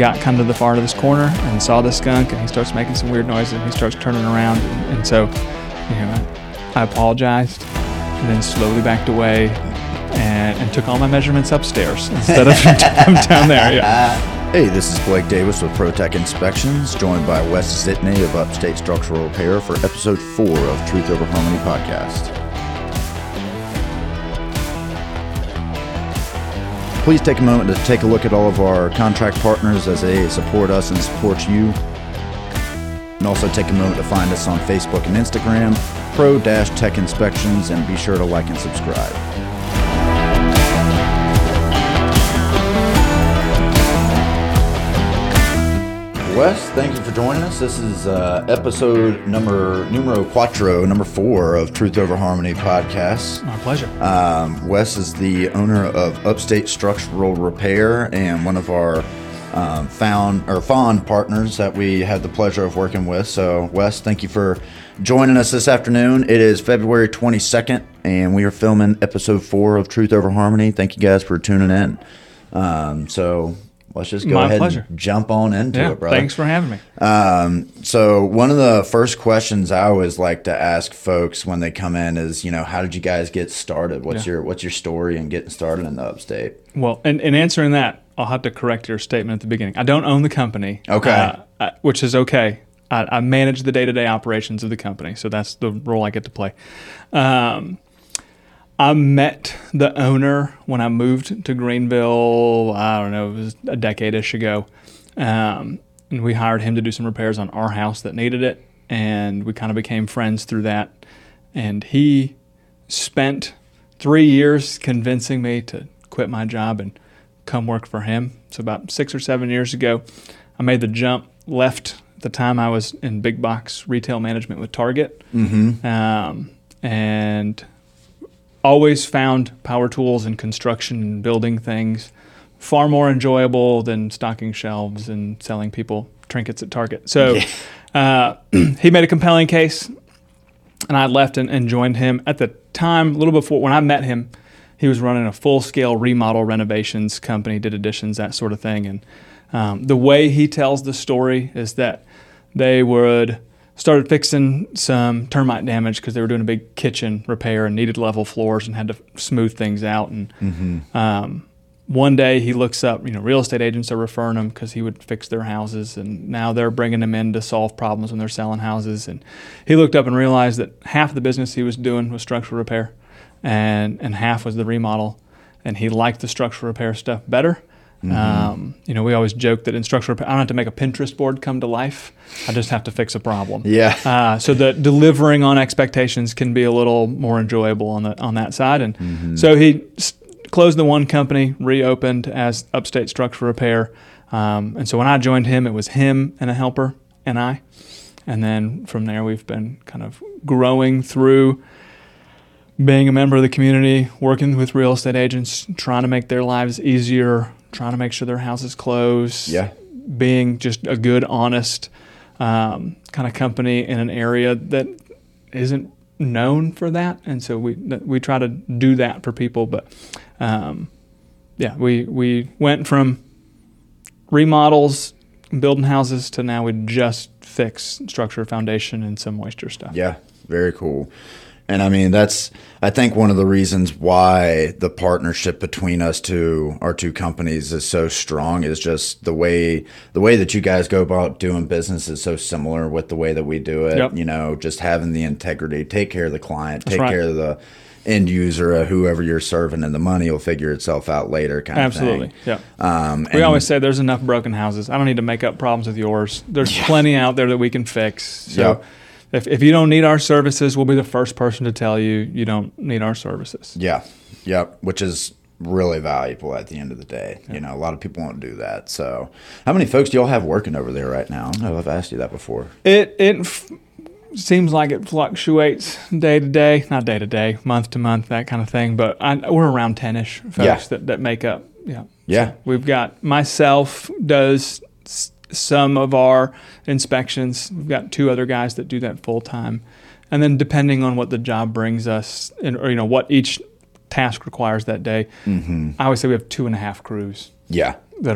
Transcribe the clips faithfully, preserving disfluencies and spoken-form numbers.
got kind of the far to this corner and saw the skunk, and he starts making some weird noises, and he starts turning around. And, and so, you know, I, I apologized and then slowly backed away and, and took all my measurements upstairs instead of down there. Yeah. Hey, this is Blake Davis with ProTech Inspections, joined by Wes Zitney of Upstate Structural Repair for episode four of Truth Over Harmony podcast. Please take a moment to take a look at all of our contract partners as they support us and support you. And also take a moment to find us on Facebook and Instagram, Pro-Tech Inspections, and be sure to like and subscribe. Wes, thank you for joining us. This is uh, episode number numero cuatro, number four of Truth Over Harmony podcast. My pleasure. Um, Wes is the owner of Upstate Structural Repair and one of our um, found or fond partners that we had the pleasure of working with. So, Wes, thank you for joining us this afternoon. It is February twenty-second, and we are filming episode four of Truth Over Harmony. Thank you guys for tuning in. Um, so. Let's just go My ahead pleasure. and jump on into yeah, it, brother. Thanks for having me. Um, so one of the first questions I always like to ask folks when they come in is, you know, how did you guys get started? What's Yeah. your what's your story in getting started in the Upstate? Well, in, in answering that, I'll have to correct your statement at the beginning. I don't own the company. Okay. Uh, I, which is okay. I, I manage the day-to-day operations of the company, so that's the role I get to play. Um, I met the owner when I moved to Greenville, I don't know, it was a decade-ish ago. Um, and we hired him to do some repairs on our house that needed it, and we kind of became friends through that. And he spent three years convincing me to quit my job and come work for him. So about six or seven years ago, I made the jump, left at the time I was in big box retail management with Target, Mm-hmm. um, and always found power tools and construction and building things far more enjoyable than stocking shelves and selling people trinkets at Target. So uh, he made a compelling case, and I left and, and joined him. At the time, a little before, when I met him, he was running a full-scale remodel renovations company, did additions, that sort of thing. And um, the way he tells the story is that they would started fixing some termite damage because they were doing a big kitchen repair and needed level floors and had to smooth things out. And Mm-hmm. um, one day he looks up, you know, real estate agents are referring him because he would fix their houses, and now they're bringing him in to solve problems when they're selling houses. And he looked up and realized that half the business he was doing was structural repair, and and half was the remodel. And he liked the structural repair stuff better. Mm-hmm. Um, you know, we always joke that in structural repair, I don't have to make a Pinterest board come to life. I just have to fix a problem. Yeah. Uh, so that delivering on expectations can be a little more enjoyable on the on that side. And Mm-hmm. so he s- closed the one company, reopened as Upstate Structural Repair. Um, and so when I joined him, it was him and a helper and I. And then from there, we've been kind of growing through being a member of the community, working with real estate agents, trying to make their lives easier, trying to make sure their houses close, Yeah. being just a good, honest um, kind of company in an area that isn't known for that. And so we we try to do that for people. But um, yeah, we, we went from remodels, building houses, to now we just fix structure, foundation, and some moisture stuff. Yeah. Very cool. And I mean, that's, I think one of the reasons why the partnership between us two, our two companies, is so strong is just the way, the way that you guys go about doing business is so similar with the way that we do it. Yep. You know, just having the integrity, take care of the client, That's take right. care of the end user, uh, whoever you're serving, and the money will figure itself out later kind Absolutely. of thing. Yeah. Um, We and- always say there's enough broken houses. I don't need to make up problems with yours. There's Yeah. plenty out there that we can fix. So Yep. if, if you don't need our services, we'll be the first person to tell you you don't need our services. Yeah. Yep. Which is really valuable at the end of the day. You know, a lot of people won't do that. So how many folks do y'all have working over there right now? I don't know if I've asked you that before. It it f- seems like it fluctuates day to day, not day to day, month to month, that kind of thing. But I, we're around ten-ish folks Yeah. that, that make up. Yeah. Yeah. So we've got myself does s- some of our inspections. We've got two other guys that do that full time. And then depending on what the job brings us, and, or, you know, what each task requires that day, Mm-hmm. I always say we have two and a half crews Yeah. that are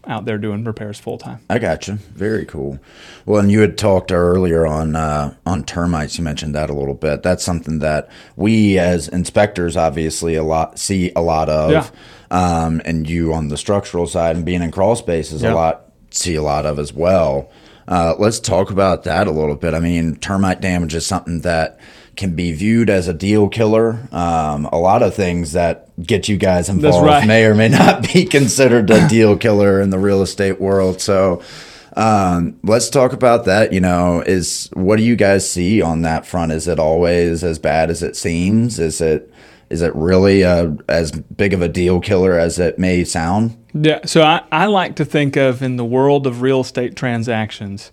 out there doing repairs full time. I got you. Very cool. Well, and you had talked earlier on uh, on termites. You mentioned that a little bit. That's something that we as inspectors obviously a lot see a lot of, Yeah. um, and you on the structural side and being in crawl spaces Yeah. a lot see a lot of as well. Uh, let's talk about that a little bit. I mean, termite damage is something that can be viewed as a deal killer. Um, a lot of things that get you guys involved right. may or may not be considered a deal killer in the real estate world. So um, let's talk about that. You know, is what do you guys see on that front? Is it always as bad as it seems? Is it is it really a, as big of a deal killer as it may sound? Yeah. So I, I like to think of, in the world of real estate transactions,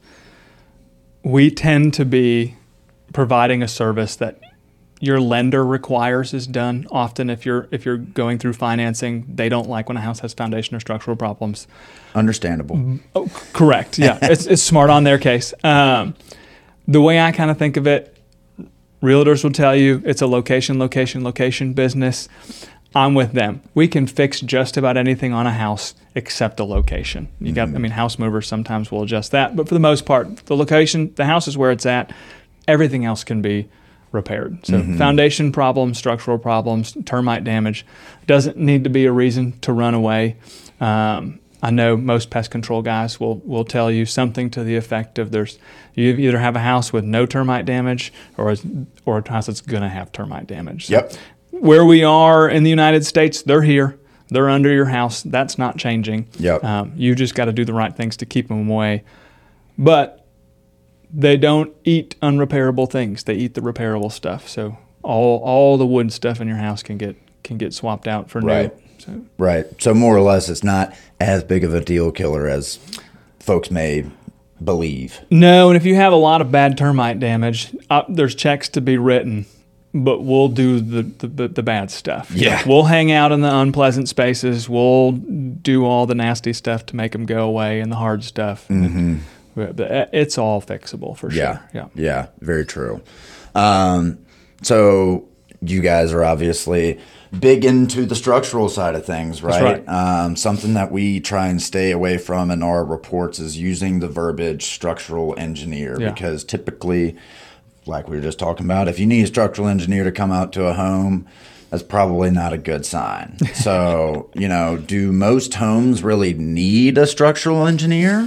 we tend to be providing a service that your lender requires is done. Often if you're if you're going through financing, they don't like when a house has foundation or structural problems. Understandable. Oh, correct. Yeah, it's, it's smart on their case. Um, the way I kind of think of it, realtors will tell you it's a location, location, location business. I'm with them. We can fix just about anything on a house except the location. You got, I mean, house movers sometimes will adjust that, but for the most part, the location, the house is where it's at. Everything else can be repaired. So Mm-hmm. foundation problems, structural problems, termite damage doesn't need to be a reason to run away. Um, I know most pest control guys will will tell you something to the effect of there's you either have a house with no termite damage or or a house that's going to have termite damage. So Yep. where we are in the United States, they're here. They're under your house. That's not changing. Yep. Um, you just got to do the right things to keep them away. But they don't eat unrepairable things. They eat the repairable stuff. So all all the wood stuff in your house can get can get swapped out for Right. new. So Right. So more or less, it's not as big of a deal killer as folks may believe. no, and if you have a lot of bad termite damage, uh, there's checks to be written, but we'll do the the, the bad stuff. Yeah. We'll hang out in the unpleasant spaces. We'll do all the nasty stuff to make them go away and the hard stuff. Mm-hmm. But it's all fixable for Yeah. sure. Yeah. Yeah. Very true. Um, so you guys are obviously big into the structural side of things, right? right. Um, something that we try and stay away from in our reports is using the verbiage structural engineer, Yeah. because typically, like we were just talking about, if you need a structural engineer to come out to a home, that's probably not a good sign. So, you know, do most homes really need a structural engineer?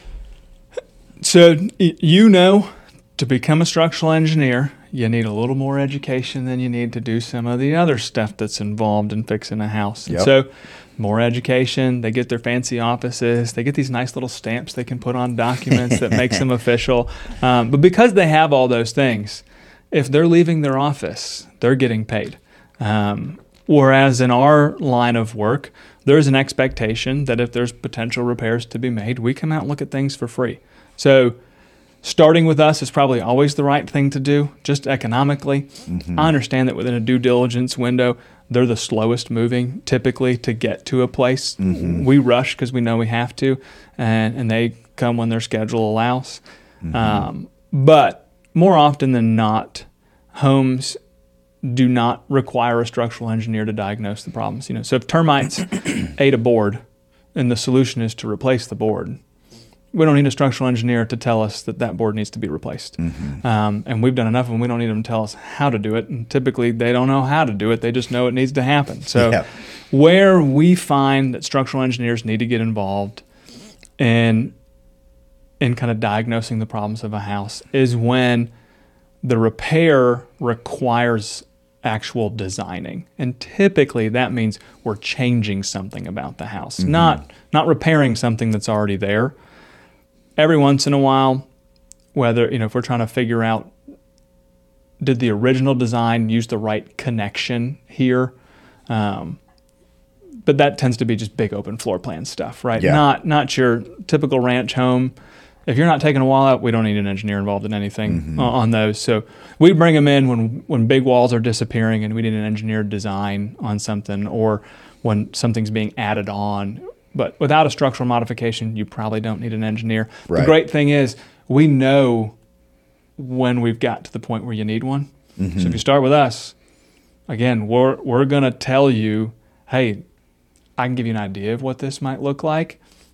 So y- you know, to become a structural engineer, you need a little more education than you need to do some of the other stuff that's involved in fixing a house. And Yep. so more education, they get their fancy offices, they get these nice little stamps they can put on documents that makes them official. Um, but because they have all those things, if they're leaving their office, they're getting paid. Um, whereas in our line of work, there's an expectation that if there's potential repairs to be made, we come out and look at things for free. So starting with us is probably always the right thing to do, just economically. Mm-hmm. I understand that within a due diligence window, they're the slowest moving typically to get to a place. Mm-hmm. We rush because we know we have to, and, and they come when their schedule allows. Mm-hmm. Um, but more often than not, homes do not require a structural engineer to diagnose the problems. You know, so if termites ate a board and the solution is to replace the board, we don't need a structural engineer to tell us that that board needs to be replaced. Mm-hmm. Um, and we've done enough of them. We don't need them to tell us how to do it. And typically they don't know how to do it. They just know it needs to happen. So Yeah. where we find that structural engineers need to get involved in, in kind of diagnosing the problems of a house is when the repair requires actual designing. And typically that means we're changing something about the house, Mm-hmm. not not repairing something that's already there. Every once in a while, whether, you know, if we're trying to figure out, did the original design use the right connection here? Um, but that tends to be just big open floor plan stuff, right? Yeah. Not not your typical ranch home. If you're not taking a wall out, we don't need an engineer involved in anything Mm-hmm. on, on those. So we bring them in when when big walls are disappearing and we need an engineered design on something, or when something's being added on. But without a structural modification, you probably don't need an engineer. Right. The great thing is we know when we've got to the point where you need one. Mm-hmm. So if you start with us, again, we're we're going to tell you, hey, I can give you an idea of what this might look like.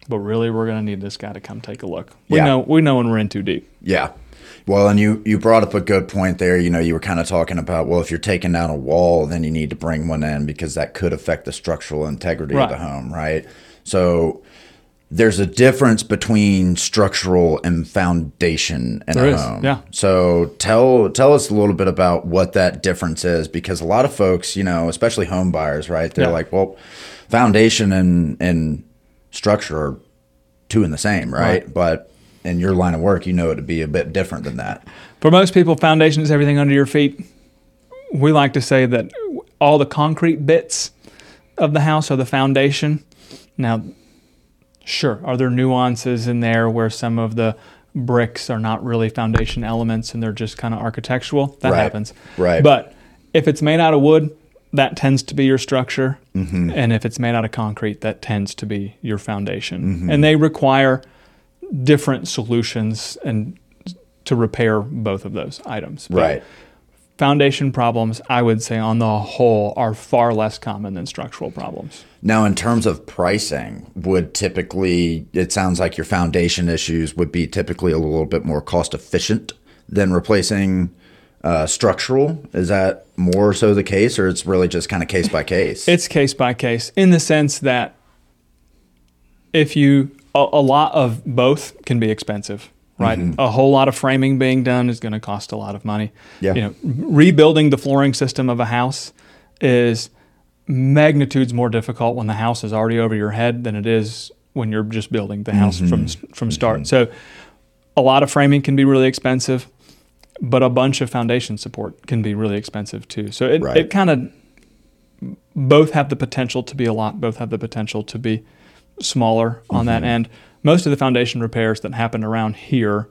but really we're going to need this guy to come take a look. We Yeah. know we know when we're in too deep. Yeah. Well, and you, you brought up a good point there. You know, you were kind of talking about, well, if you're taking down a wall, then you need to bring one in because that could affect the structural integrity Right. of the home, right? So there's a difference between structural and foundation in There a is, home. yeah. So tell tell us a little bit about what that difference is, because a lot of folks, you know, especially home buyers, right? They're Yeah. like, well, foundation and and structure are two and the same, right? Right. But in your line of work, you know it to be a bit different than that. For most people, foundation is everything under your feet. We like to say that all the concrete bits of the house are the foundation. Now, sure, are there nuances in there where some of the bricks are not really foundation elements and they're just kind of architectural? That Right. happens. Right. But if it's made out of wood, that tends to be your structure. Mm-hmm. And if it's made out of concrete, that tends to be your foundation. Mm-hmm. And they require different solutions and to repair both of those items. But Right. foundation problems, I would say on the whole, are far less common than structural problems. Now, in terms of pricing, would typically, it sounds like your foundation issues would be typically a little bit more cost efficient than replacing uh, structural. Is that more so the case, or it's really just kind of case by case? It's case by case in the sense that if you, a, a lot of both can be expensive, right? Mm-hmm. A whole lot of framing being done is going to cost a lot of money. Yeah. You know, rebuilding the flooring system of a house is magnitudes more difficult when the house is already over your head than it is when you're just building the house from from start. So a lot of framing can be really expensive, but a bunch of foundation support can be really expensive too. So it, Right. it kind of both have the potential to be a lot, both have the potential to be smaller on that end. Most of the foundation repairs that happen around here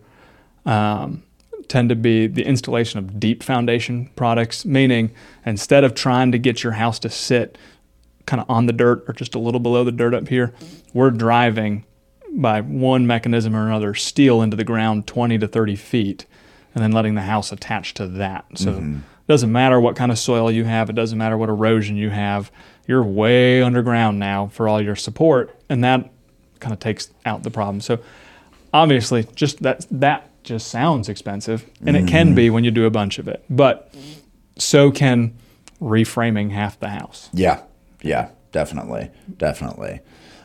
um, tend to be the installation of deep foundation products, meaning instead of trying to get your house to sit kind of on the dirt or just a little below the dirt up here, we're driving by one mechanism or another steel into the ground twenty to thirty feet and then letting the house attach to that. So it doesn't matter what kind of soil you have. It doesn't matter what erosion you have. You're way underground now for all your support, and that kind of takes out the problem. So obviously, just that that just sounds expensive, and it can be when you do a bunch of it. But so can reframing half the house. Yeah, yeah, definitely, definitely.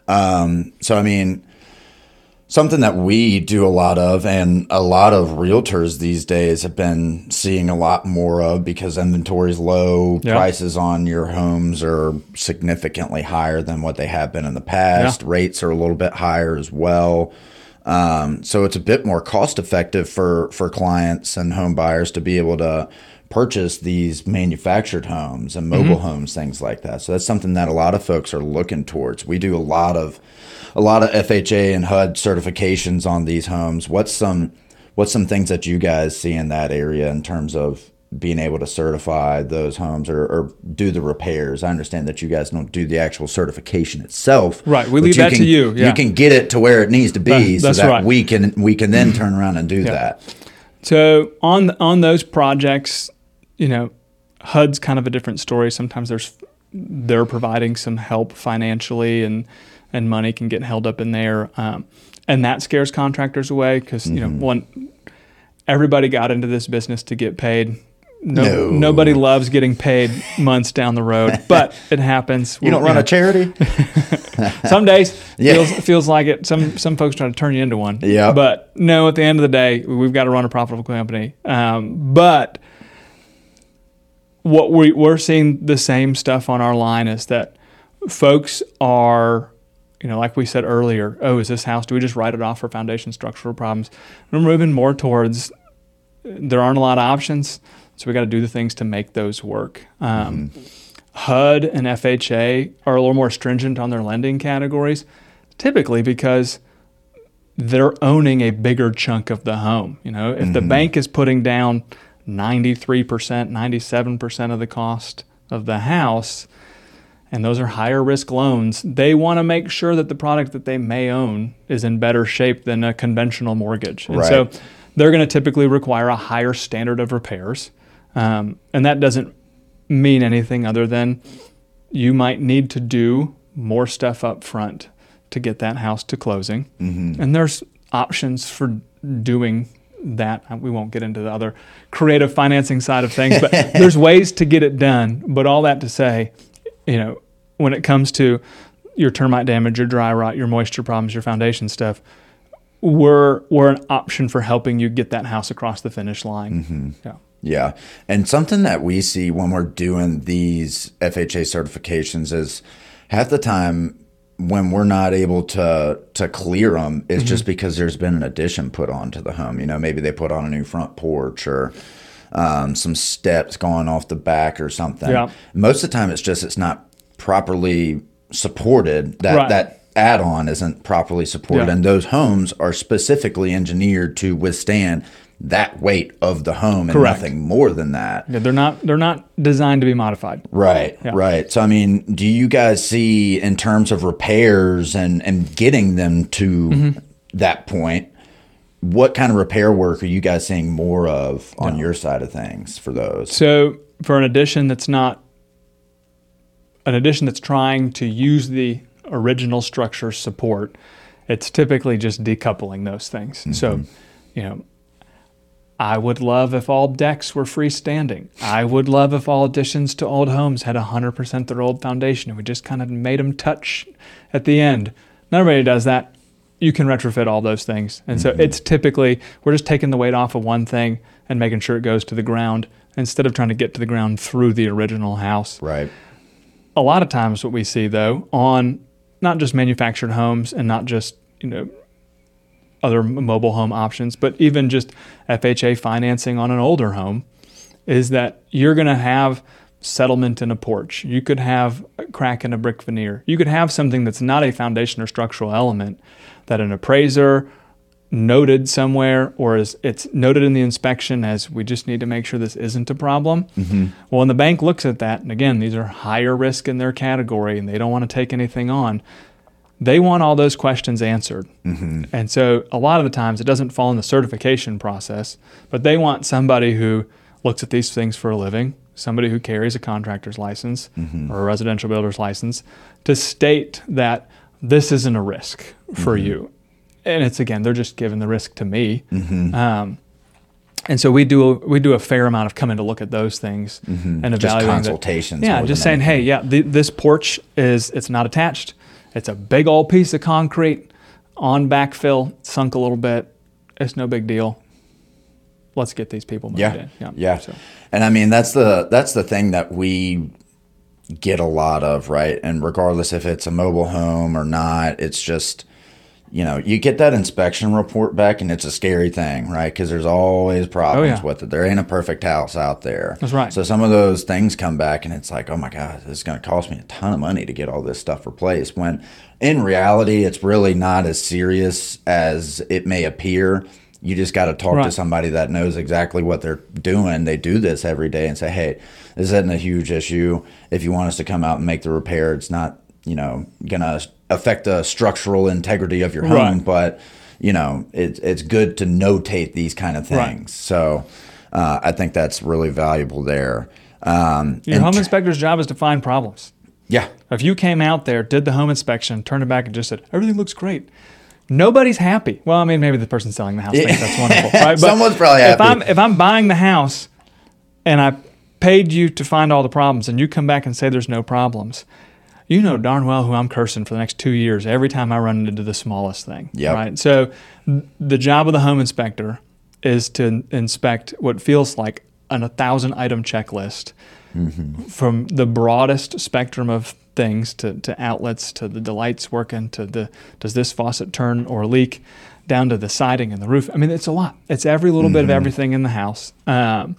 Um, so, I mean, something that we do a lot of, and a lot of realtors these days have been seeing a lot more of because inventory's low, Yeah. prices on your homes are significantly higher than what they have been in the past. Yeah. Rates are a little bit higher as well. Um, so it's a bit more cost effective for, for clients and home buyers to be able to purchase these manufactured homes and mobile Mm-hmm. homes, things like that. So that's something that a lot of folks are looking towards. We do a lot of a lot of F H A and H U D certifications on these homes. What's some what's some things that you guys see in that area in terms of being able to certify those homes or, or do the repairs? I understand that you guys don't do the actual certification itself. Right, we but leave that can, to you, yeah. You can get it to where it needs to be That- so that's that right. we can we can then turn around and do that. So on on those projects, you know, H U D's kind of a different story. Sometimes there's they're providing some help financially, and and money can get held up in there, um, and that scares contractors away because you know one everybody got into this business to get paid. No, No. Nobody loves getting paid months down the road, but it happens. You don't We're- run know, a charity? Some days Yeah. feels feels like it. Some some folks try to turn you into one. Yeah. But no, at the end of the day, we've got to run a profitable company. Um, but what we we're seeing the same stuff on our line is that folks are, you know, like we said earlier, oh, is this house? Do we just write it off for foundation structural problems? We're moving more towards there aren't a lot of options, so we got to do the things to make those work. Um, H U D and F H A are a little more stringent on their lending categories, typically because they're owning a bigger chunk of the home. You know, if the bank is putting down ninety-three percent, ninety-seven percent of the cost of the house, and those are higher risk loans, they want to make sure that the product that they may own is in better shape than a conventional mortgage. And Right. so they're going to typically require a higher standard of repairs. Um, and that doesn't mean anything other than you might need to do more stuff up front to get that house to closing. Mm-hmm. And there's options for doing that. We won't get into the other creative financing side of things, but there's ways to get it done. But all that to say, you know, when it comes to your termite damage, your dry rot, your moisture problems, your foundation stuff, we're we're an option for helping you get that house across the finish line. Mm-hmm. Yeah. Yeah. And something that we see when we're doing these F H A certifications is half the time when we're not able to to clear them is mm-hmm. just because there's been an addition put onto the home. You know, maybe they put on a new front porch or um, some steps going off the back or something. Yeah. Most of the time it's just it's not properly supported. That right. that add-on isn't properly supported. Yeah. And those homes are specifically engineered to withstand that weight of the home and Correct. Nothing more than that. Yeah, they're not they're not designed to be modified. Right, yeah. right. So I mean, do you guys see in terms of repairs and, and getting them to mm-hmm. that point, what kind of repair work are you guys seeing more of on yeah. your side of things for those? So for an addition that's not an addition that's trying to use the original structure support, it's typically just decoupling those things. Mm-hmm. So, you know, I would love if all decks were freestanding. I would love if all additions to old homes had one hundred percent their old foundation and we just kind of made them touch at the end. Not everybody does that. You can retrofit all those things. And mm-hmm. so it's typically, we're just taking the weight off of one thing and making sure it goes to the ground instead of trying to get to the ground through the original house. Right. A lot of times what we see, though, on not just manufactured homes and not just, you know, other mobile home options, but even just F H A financing on an older home, is that you're going to have settlement in a porch. You could have a crack in a brick veneer. You could have something that's not a foundation or structural element that an appraiser noted somewhere, or is it's noted in the inspection as we just need to make sure this isn't a problem. Mm-hmm. Well, when the bank looks at that, and again, these are higher risk in their category and they don't want to take anything on, they want all those questions answered. Mm-hmm. And so a lot of the times it doesn't fall in the certification process, but they want somebody who looks at these things for a living, somebody who carries a contractor's license mm-hmm. or a residential builder's license to state that this isn't a risk for mm-hmm. you. And it's, again, they're just giving the risk to me. Mm-hmm. Um, and so we do a, we do a fair amount of coming to look at those things mm-hmm. and evaluating. Just consultations. That, yeah, just saying, anything. hey, yeah, the, this porch is, it's not attached. It's a big old piece of concrete on backfill, sunk a little bit. It's no big deal. Let's get these people moved yeah. in. Yeah, yeah. So. And I mean, that's the that's the thing that we get a lot of, right? And regardless if it's a mobile home or not, it's just, you know, you get that inspection report back and it's a scary thing, right? Because there's always problems oh, yeah. with it. There ain't a perfect house out there. That's right. So some of those things come back and it's like, oh my God, this is going to cost me a ton of money to get all this stuff replaced. When in reality, it's really not as serious as it may appear. You just got to talk right. to somebody that knows exactly what they're doing. They do this every day and say, hey, this isn't a huge issue. If you want us to come out and make the repair, it's not, you know, going to affect the structural integrity of your home, right. but, you know, it, it's good to notate these kind of things. Right. So uh, I think that's really valuable there. Um, your home tr- inspector's job is to find problems. Yeah. If you came out there, did the home inspection, turned it back and just said, everything looks great, nobody's happy. Well, I mean, maybe the person selling the house thinks that's wonderful. Right? But someone's probably happy. If I'm, if I'm buying the house and I paid you to find all the problems and you come back and say there's no problems, you know darn well who I'm cursing for the next two years every time I run into the smallest thing. Yep. Right? So the job of the home inspector is to inspect what feels like an a thousand item checklist mm-hmm. from the broadest spectrum of things to, to outlets, to the, the lights working, to the does this faucet turn or leak, down to the siding and the roof. I mean, it's a lot. It's every little mm-hmm. bit of everything in the house. Um,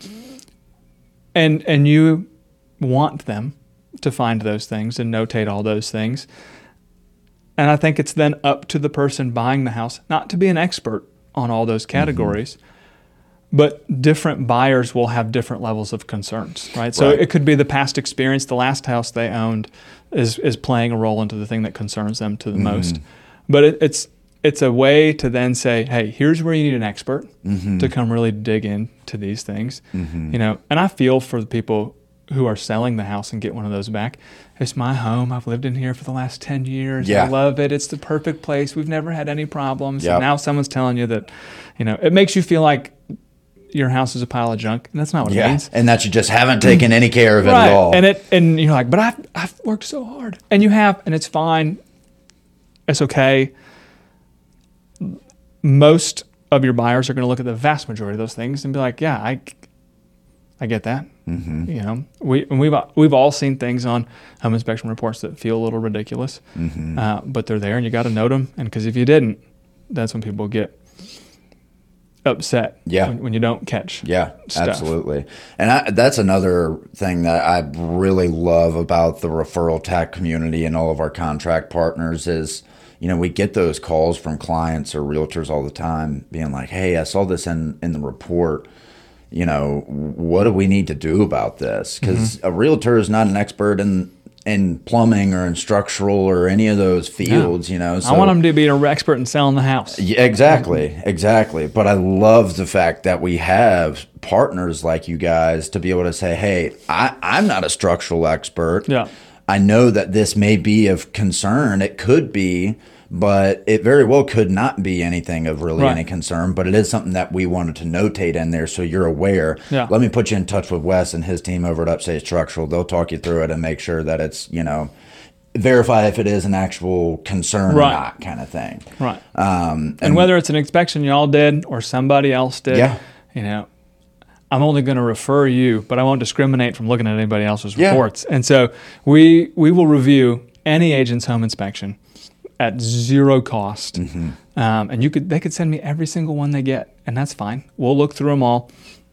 and and you want them to find those things and notate all those things. And I think it's then up to the person buying the house not to be an expert on all those categories, mm-hmm. but different buyers will have different levels of concerns, right? So right. it could be the past experience, the last house they owned is is playing a role into the thing that concerns them to the mm-hmm. most. But it, it's it's a way to then say, hey, here's where you need an expert mm-hmm. to come really dig into these things. Mm-hmm. You know, and I feel for the people who are selling the house and get one of those back. It's my home. I've lived in here for the last ten years. Yeah. I love it. It's the perfect place. We've never had any problems. Yep. And now someone's telling you that, you know, it makes you feel like your house is a pile of junk. And that's not what Yeah. it means. And that you just haven't taken any care of it Right. at all. And it and you're like, but I've I've worked so hard. And you have, and it's fine. It's okay. Most of your buyers are going to look at the vast majority of those things and be like, yeah, I I get that. Mm-hmm. You know, we and we've we've all seen things on home inspection reports that feel a little ridiculous, Mm-hmm. uh, but they're there, and you got to note them. And because if you didn't, that's when people get upset. Yeah. when, when you don't catch. Yeah, stuff. absolutely. And I, that's another thing that I really love about the referral tech community and all of our contract partners is, you know, we get those calls from clients or realtors all the time being like, hey, I saw this in, in the report. You know, what do we need to do about this? Because Mm-hmm. a realtor is not an expert in in plumbing or in structural or any of those fields, you know. So, I want them to be an expert in selling the house. yeah, exactly, exactly. But I love the fact that we have partners like you guys to be able to say, hey, I, I'm not a structural expert. Yeah. I know that this may be of concern. It could be, but it very well could not be anything of really Right. any concern. But it is something that we wanted to notate in there so you're aware. Yeah. Let me put you in touch with Wes and his team over at Upstate Structural. They'll talk you through it and make sure that it's, you know, verify if it is an actual concern Right. or not kind of thing. Right. Um, And whether it's an inspection y'all did or somebody else did, Yeah. you know, I'm only going to refer you, but I won't discriminate from looking at anybody else's Yeah. reports. And so we we will review any agent's home inspection at zero cost. Mm-hmm. Um, and you could they could send me every single one they get, and that's fine. We'll look through them all,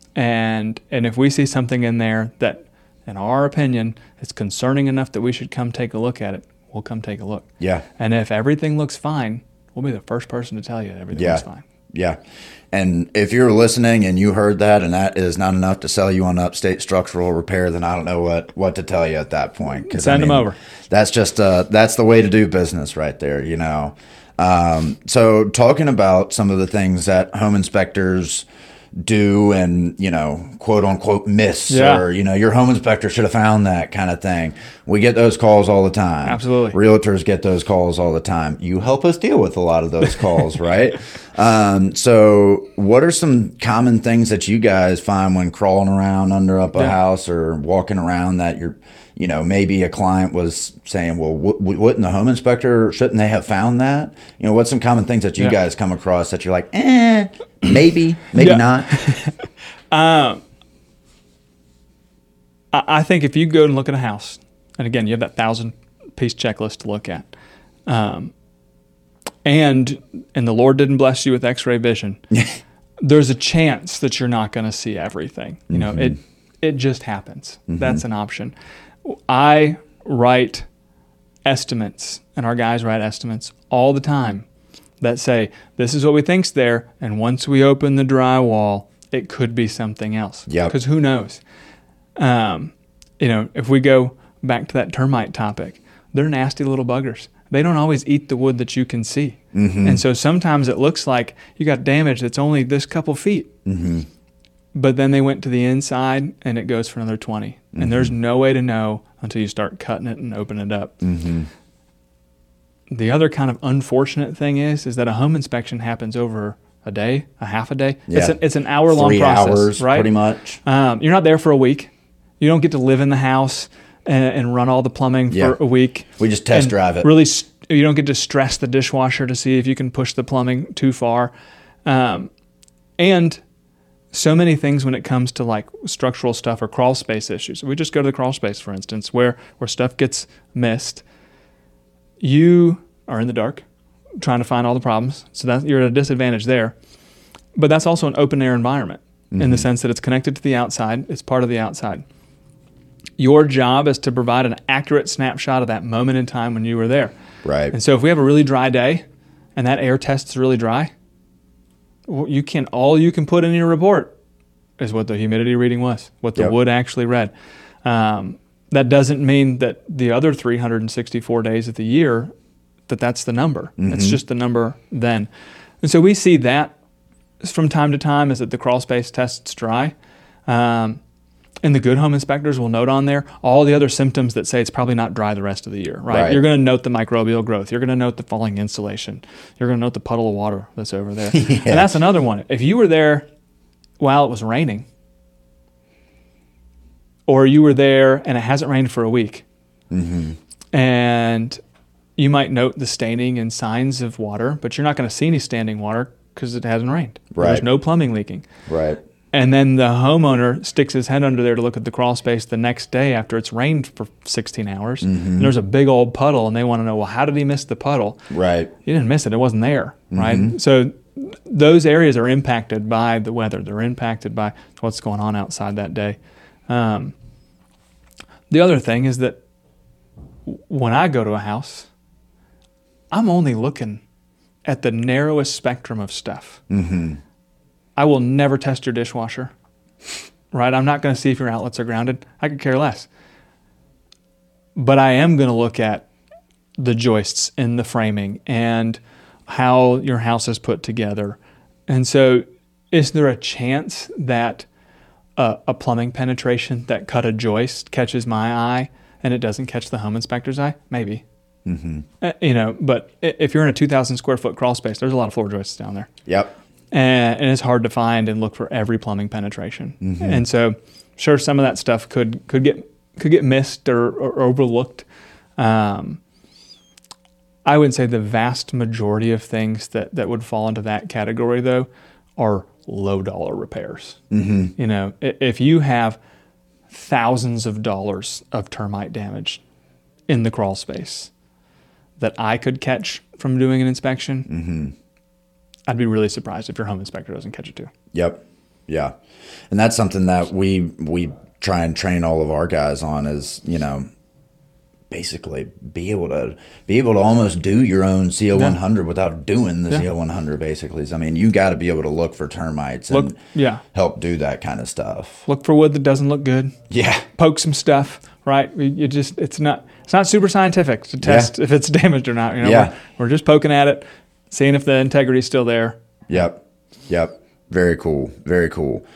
and and if we see something in there that, in our opinion, is concerning enough that we should come take a look at it, we'll come take a look. Yeah. And if everything looks fine, we'll be the first person to tell you that everything Yeah. looks fine. Yeah. And if you're listening and you heard that and that is not enough to sell you on Upstate Structural Repair, then I don't know what, what to tell you at that point. 'Cause, Send I them mean, over. That's just, uh, that's the way to do business right there, you know. Um, so talking about some of the things that home inspectors do and, you know, quote unquote miss Yeah. or, you know, your home inspector should have found that kind of thing. We get those calls all the time. Absolutely. Realtors get those calls all the time. You help us deal with a lot of those calls, right? Um, so what are some common things that you guys find when crawling around under up a Yeah. house or walking around that you're, you know, maybe a client was saying, well, w- w- wouldn't the home inspector, shouldn't they have found that? You know, what's some common things that you Yeah. guys come across that you're like, eh, maybe, maybe Yeah. not? I I think if you go and look at a house, and again, you have that thousand piece checklist to look at, um, and and the Lord didn't bless you with X-ray vision, there's a chance that you're not going to see everything. You know, it it just happens. That's an option. I write estimates, and our guys write estimates all the time that say this is what we think's there, and once we open the drywall, it could be something else. Yep. Because who knows? Um, you know, if we go back to that termite topic, they're nasty little buggers. They don't always eat the wood that you can see. Mm-hmm. And so sometimes it looks like you got damage that's only this couple feet. Mm-hmm. But then they went to the inside and it goes for another twenty. Mm-hmm. And there's no way to know until you start cutting it and open it up. Mm-hmm. The other kind of unfortunate thing is, is that a home inspection happens over a day, a half a day. Yeah. It's, a, it's an hour long Three process, hours, right? pretty much. Um, you're not there for a week. You don't get to live in the house and, and run all the plumbing Yeah. for a week. We just test And drive it. Really, st- you don't get to stress the dishwasher to see if you can push the plumbing too far. Um, and so many things when it comes to like structural stuff or crawl space issues. We just go to the crawl space, for instance, where, where stuff gets missed. You are in the dark trying to find all the problems. So that you're at a disadvantage there. But that's also an open air environment mm-hmm. in the sense that it's connected to the outside. It's part of the outside. Your job is to provide an accurate snapshot of that moment in time when you were there. Right. And so if we have a really dry day and that air test's really dry, you can all you can put in your report is what the humidity reading was, what the Yep. wood actually read. Um, that doesn't mean that the other three hundred sixty-four days of the year that that's the number. Mm-hmm. It's just the number then. And so we see that from time to time is that the crawl space tests dry. Um, And the good home inspectors will note on there all the other symptoms that say it's probably not dry the rest of the year, right? Right. You're going to note the microbial growth. You're going to note the falling insulation. You're going to note the puddle of water that's over there. Yeah. And that's another one. If you were there while it was raining, or you were there and it hasn't rained for a week, Mm-hmm. and you might note the staining and signs of water, but you're not going to see any standing water because it hasn't rained. Right. There's no plumbing leaking. Right. And then the homeowner sticks his head under there to look at the crawl space the next day after it's rained for sixteen hours. Mm-hmm. And there's a big old puddle, and they want to know, well, how did he miss the puddle? Right. You didn't miss it. It wasn't there, Mm-hmm. right? So those areas are impacted by the weather. They're impacted by what's going on outside that day. Um, the other thing is that when I go to a house, I'm only looking at the narrowest spectrum of stuff. Mm-hmm. I will never test your dishwasher, right? I'm not going to see if your outlets are grounded. I could care less. But I am going to look at the joists in the framing and how your house is put together. And so is there a chance that uh, a plumbing penetration that cut a joist catches my eye and it doesn't catch the home inspector's eye? Maybe. Mm-hmm. Uh, you know, but if you're in a two thousand square foot crawl space, there's a lot of floor joists down there. Yep. And, and it's hard to find and look for every plumbing penetration. Mm-hmm. And so, sure, some of that stuff could could get could get missed or, or overlooked. Um, I would say the vast majority of things that, that would fall into that category, though, are low dollar repairs. Mm-hmm. You know, i- if you have thousands of dollars of termite damage in the crawl space that I could catch from doing an inspection, Mm-hmm. I'd be really surprised if your home inspector doesn't catch it too. Yep. Yeah. And that's something that we we try and train all of our guys on is, you know, basically be able to be able to almost do your own C O one hundred without doing the Yeah. C O one hundred basically. I mean, you got to be able to look for termites and Look, yeah, help do that kind of stuff. look for wood that doesn't look good. Yeah. Poke some stuff, right? You you just it's not it's not super scientific to test if it's damaged or not. You know, Yeah. we're, we're just poking at it, seeing if the integrity is still there. Yep. Yep. Very cool. Very cool.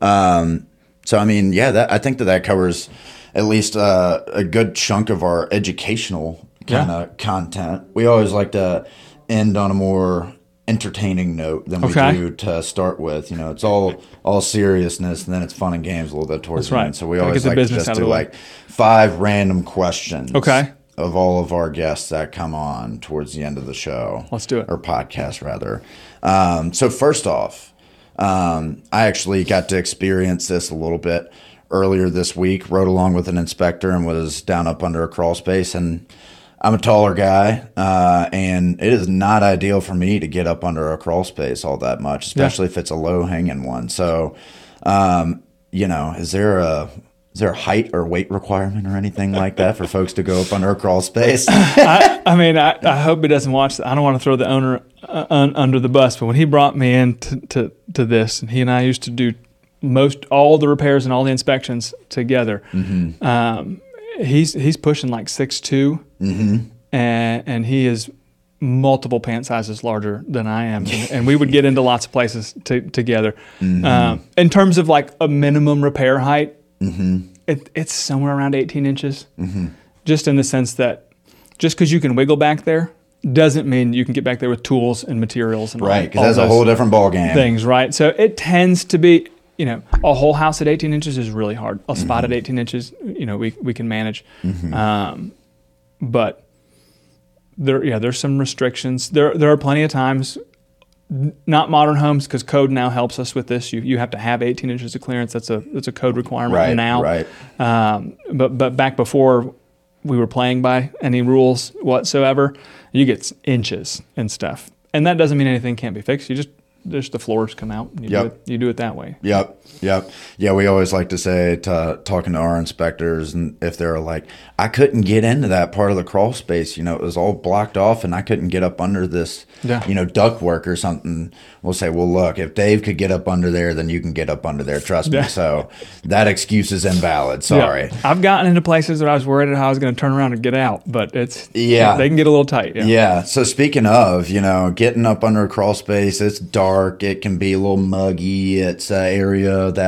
Um, so, I mean, yeah, that I think that that covers at least uh, a good chunk of our educational kind of content. We always like to end on a more entertaining note than we Okay. do to start with. You know, it's all all seriousness, and then it's fun and games a little bit towards That's the right. end. So we Gotta always get the like to business just out of do the way. like five random questions. Okay. Of all of our guests that come on towards the end of the show. Let's do it. Or podcast, rather. Um, so first off, um, I actually got to experience this a little bit earlier this week. Rode along with an inspector and was down up under a crawl space. And I'm a taller guy, uh, and it is not ideal for me to get up under a crawl space all that much, especially if it's a low-hanging one. So, um, you know, is there a is there a height or weight requirement or anything like that for folks to go up under a crawl space? I, I mean, I, I hope he doesn't watch that. I don't want to throw the owner uh, un, under the bus, but when he brought me in to, to, to this, and he and I used to do most all the repairs and all the inspections together, Mm-hmm. um, he's he's pushing like six two, Mm-hmm. and and he is multiple pant sizes larger than I am, and, and we would get into lots of places to, together. Mm-hmm. Um, in terms of like a minimum repair height, Mm-hmm. it, it's somewhere around eighteen inches, Mm-hmm. just in the sense that just because you can wiggle back there doesn't mean you can get back there with tools and materials and all- Right, because all that's a those whole different ball game. things, right? So it tends to be, you know, a whole house at eighteen inches is really hard. A spot Mm-hmm. at eighteen inches, you know, we we can manage. Um, but there, yeah, there's some restrictions. There there are plenty of times, n- not modern homes, because code now helps us with this. You you have to have eighteen inches of clearance. That's a that's a code requirement Right, now. right. Um, but but back before we were playing by any rules whatsoever, you get inches and stuff, and that doesn't mean anything can't be fixed. You just just the floors come out. And you Yep. do it, you do it that way. Yep, yep. Yeah, we always like to say to talking to our inspectors, and if they're like, I couldn't get into that part of the crawl space, you know, it was all blocked off and I couldn't get up under this, Yeah. you know, ductwork or something. We'll say, well, look, if Dave could get up under there, then you can get up under there. Trust Yeah. me. So that excuse is invalid. Sorry. Yeah. I've gotten into places that I was worried how I was going to turn around and get out, but it's Yeah. they can get a little tight. Yeah. Yeah. So speaking of, you know, getting up under a crawl space, it's dark. It can be a little muggy. It's an area that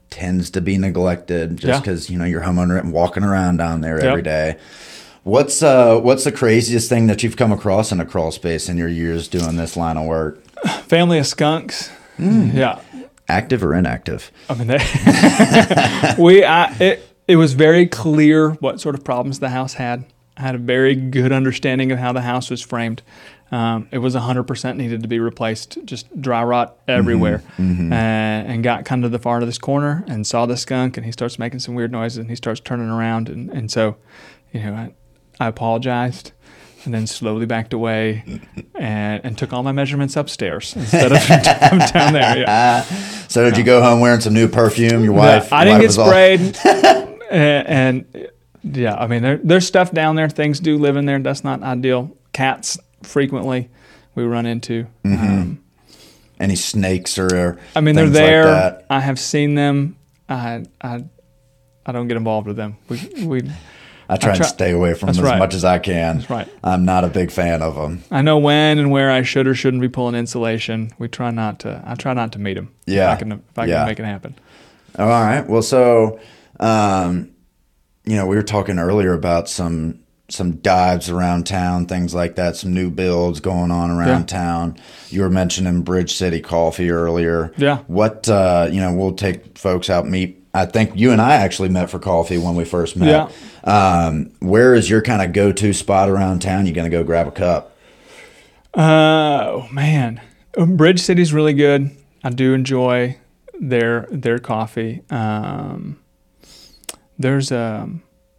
tends to be neglected just Yeah. because, you know, you're homeowner and walking around down there Yep. every day. What's uh what's the craziest thing that you've come across in a crawl space in your years doing this line of work? Family of skunks. Yeah. Active or inactive? I mean, they, we, I, it, it was very clear what sort of problems the house had. I had a very good understanding of how the house was framed. Um, it was one hundred percent needed to be replaced, just dry rot everywhere. Mm-hmm. Uh, and got kind of the far to this corner and saw the skunk, and he starts making some weird noises, and he starts turning around. And, and so, you know, I, I apologized and then slowly backed away and, and took all my measurements upstairs instead of down there. Yeah. So did you go home wearing some new perfume? Your wife? I your didn't get wife was all- sprayed. and, and yeah, I mean, there, there's stuff down there. Things do live in there. That's not ideal. Cats frequently we run into. Mm-hmm. Um, Any snakes or I mean, they're things there. like that? I have seen them. I, I, I don't get involved with them. We, we, I try, I try- and stay away from That's them as right. much as I can. That's right. I'm not a big fan of them. I know when and where I should or shouldn't be pulling insulation. We try not to. I try not to meet them. Yeah. If I can, if I Yeah. can make it happen. All right. Well, so, um, you know, we were talking earlier about some some dives around town, things like that, some new builds going on around Yeah. town. You were mentioning Bridge City Coffee earlier. Yeah. What, uh, you know, we'll take folks out, meet. I think you and I actually met for coffee when we first met. Yeah. Um, where is your kind of go-to spot around town? You going to go grab a cup? Uh, oh man, Um, Bridge City's really good. I do enjoy their their coffee. Um, there's a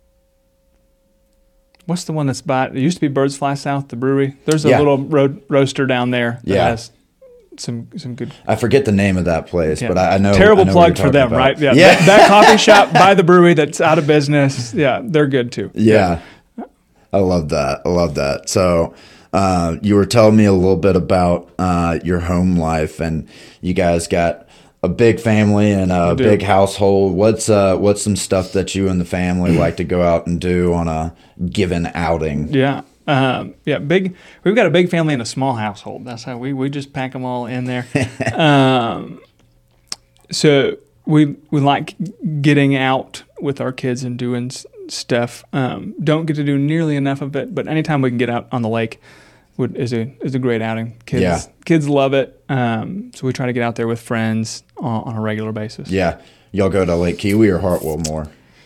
what's the one that's by? It used to be Birds Fly South, the brewery. There's a Yeah. little road roaster down there that Yeah. has some some good. I forget the name of that place, Yeah. but I, I know. Terrible I know what plug you're for talking them, about. right? Yeah, Yeah. That, that coffee shop by the brewery that's out of business. Yeah, they're good too. Yeah. I love that. I love that. So, uh, you were telling me a little bit about uh, your home life, and you guys got a big family and a do. big household. What's uh, what's some stuff that you and the family like to go out and do on a given outing? Yeah. Um, yeah, big. We've got a big family and a small household. That's how we, we just pack them all in there. um, so we we like getting out with our kids and doing s- stuff. Um, don't get to do nearly enough of it, but anytime we can get out on the lake, would is a is a great outing. Kids Yeah. kids love it. Um, so we try to get out there with friends on, on a regular basis. Yeah. Y'all go to Lake Kiwi or Hartwell more?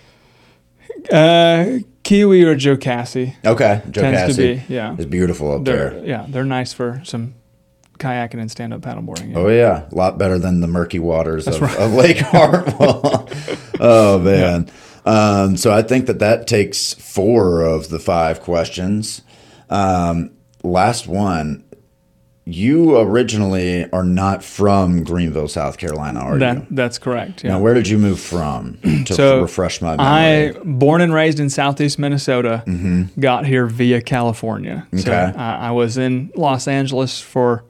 Uh, Kiwi or Joe Cassie Okay. Joe tends Cassie. to be. Yeah. It's beautiful up They're there. yeah they're nice for some kayaking and stand up paddleboarding. Yeah. Oh yeah, a lot better than the murky waters of, right. of Lake Hartwell. Oh man. Um, so I think that that takes four of the five questions. Um, last one. You originally are not from Greenville, South Carolina, are That you? that's correct. Yeah. Now, where did you move from to So, refresh my I memory? born and raised in Southeast Minnesota. Got here via California. So Okay. I, I was in Los Angeles for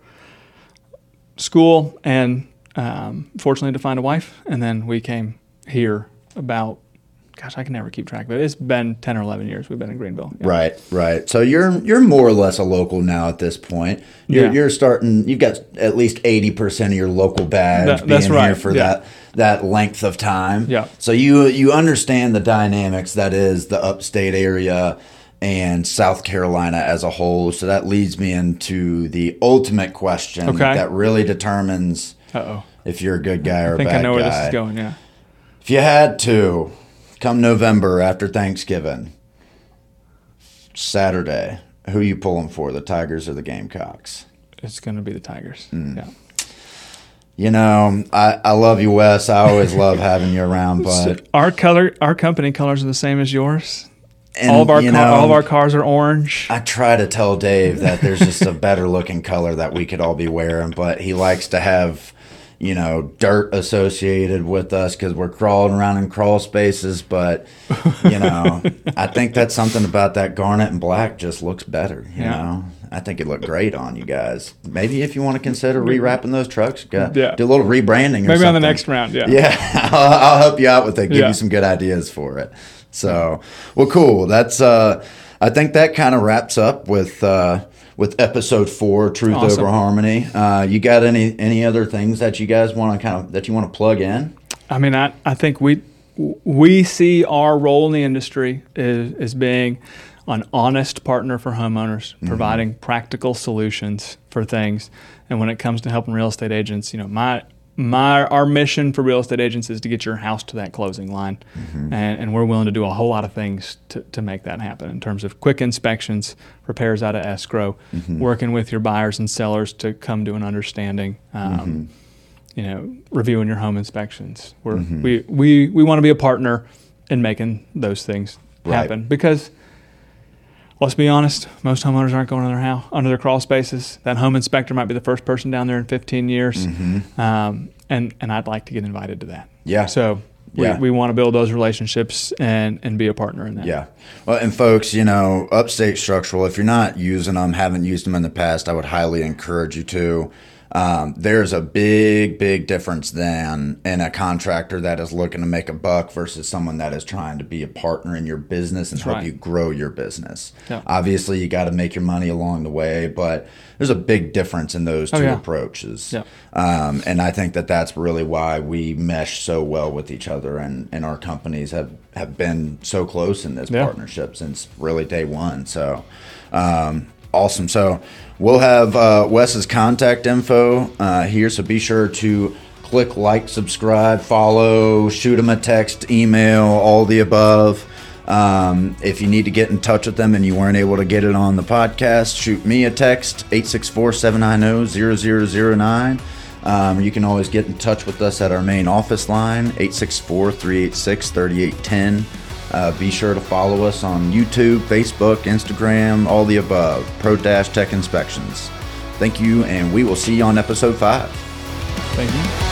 school and um, fortunately to find a wife, and then we came here about. Gosh, I can never keep track of it. It's been ten or eleven years we've been in Greenville. Yeah. Right, right. So you're you're more or less a local now at this point. You're Yeah. you're starting. You've got at least eighty percent of your local badge That- being that's here right, for yeah. that that length of time. Yeah. So you you understand the dynamics that is the upstate area and South Carolina as a whole. So that leads me into the ultimate question Okay. that really determines Uh-oh. if you're a good guy or I a think bad I know where guy. this is going, yeah. If you had to, come November after Thanksgiving, Saturday, who you pulling for, the Tigers or the Gamecocks? It's going to be the Tigers. Hmm. Yeah. You know, I, I love you, Wes. I always love having you around, but Our color, our company colors are the same as yours. and, all of our you car, know, all of our cars are orange. I try to tell Dave that there's just a better looking color that we could all be wearing, but he likes to have, you know, dirt associated with us because we're crawling around in crawl spaces. But, you know, I think that's something about that garnet and black just looks better, you Yeah. know. I think it looked great on you guys. Maybe if you want to consider rewrapping those trucks, go, Yeah. do a little rebranding or Maybe something. on the next round, yeah. Yeah, I'll, I'll help you out with it. Give Yeah. you some good ideas for it. So, well, cool. That's. Uh, I think that kind of wraps up with uh, with episode four, Truth Awesome. Over Harmony. Uh, you got any any other things that you guys want to kind of that you want to plug in? I mean, I, I think we we see our role in the industry as, as being an honest partner for homeowners, mm-hmm. providing practical solutions for things. And when it comes to helping real estate agents, you know, my my our mission for real estate agents is to get your house to that closing line, mm-hmm. and, and we're willing to do a whole lot of things to, to make that happen in terms of quick inspections, repairs out of escrow, mm-hmm. working with your buyers and sellers to come to an understanding. Um, mm-hmm. You know, reviewing your home inspections. We're, mm-hmm. We we we want to be a partner in making those things happen right. because. Let's be honest, most homeowners aren't going under their house, under their crawl spaces. That home inspector might be the first person down there in fifteen years. Mm-hmm. Um, and, and I'd like to get invited to that. Yeah. So we, yeah. we want to build those relationships and, and be a partner in that. Yeah. Well, and folks, you know, Upstate Structural, if you're not using them, haven't used them in the past, I would highly encourage you to. Um, there's a big, big difference then in a contractor that is looking to make a buck versus someone that is trying to be a partner in your business and That's help right. you grow your business. Yeah. Obviously, you got to make your money along the way, but there's a big difference in those two oh, yeah. approaches. Yeah. Um, and I think that that's really why we mesh so well with each other, and, and our companies have, have been so close in this yeah. partnership since really day one. So, um, awesome. So we'll have uh, Wes's contact info uh, here, so be sure to click like, subscribe, follow, shoot him a text, email, all the above. Um, if you need to get in touch with them and you weren't able to get it on the podcast, shoot me a text, eight six four, seven nine zero, zero zero zero nine. Um, you can always get in touch with us at our main office line, eight six four, three eight six, three eight one zero. Uh, be sure to follow us on YouTube, Facebook, Instagram, all the above. Pro-Tech Inspections. Thank you, and we will see you on episode five. Thank you.